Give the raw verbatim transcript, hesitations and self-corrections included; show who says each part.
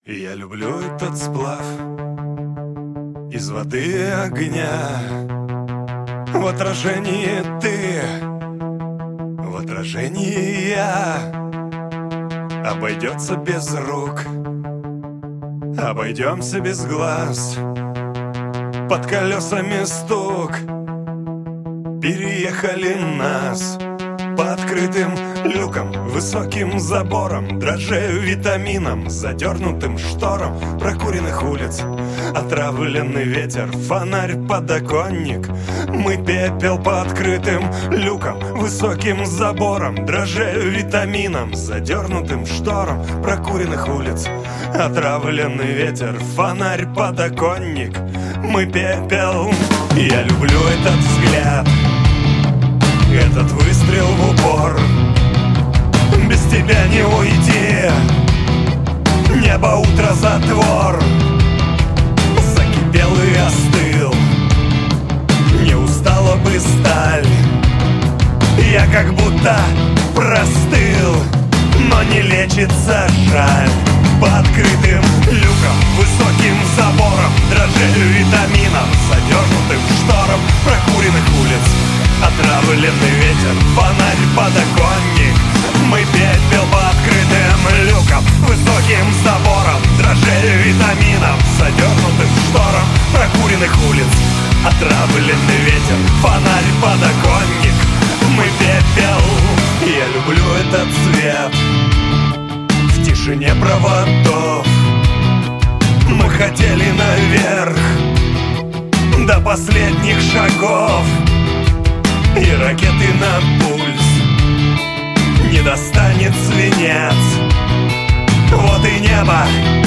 Speaker 1: Я люблю этот сплав из воды и огня. В отражении ты, в отражении я. Обойдется без рук, обойдемся без глаз. Под колесами стук, переехали нас. По открытым люкам, высоким забором, дрожжею витамином, задернутым штором прокуренных улиц. Отравленный ветер, фонарь, подоконник. Мы пепел по открытым люкам, высоким забором, дрожжею витамином, задернутым штором прокуренных улиц. Отравленный ветер, фонарь, подоконник. Мы пепел. Я люблю этот взгляд, этот выстрел в упор. Без тебя не уйти, небо, утро, затвор. Закипел и остыл, не устала бы сталь. Я как будто простыл, но не лечится жаль. По открытым люкам, высоким забором, дрожжею витамином, задернутым штором прокуренных улиц. Отравленный ветер, фонарь, подоконник. Мы пепел по открытым люкам, высоким забором, дрожжею витамином, задернутым штором прокуренных улиц. Отравленный ветер, фонарь, подоконник. Мы пепел. Я люблю этот цвет в тишине проводов. Мы хотели наверх до последних шагов. И ракеты на пульс не достанет свинец. Вот и небо,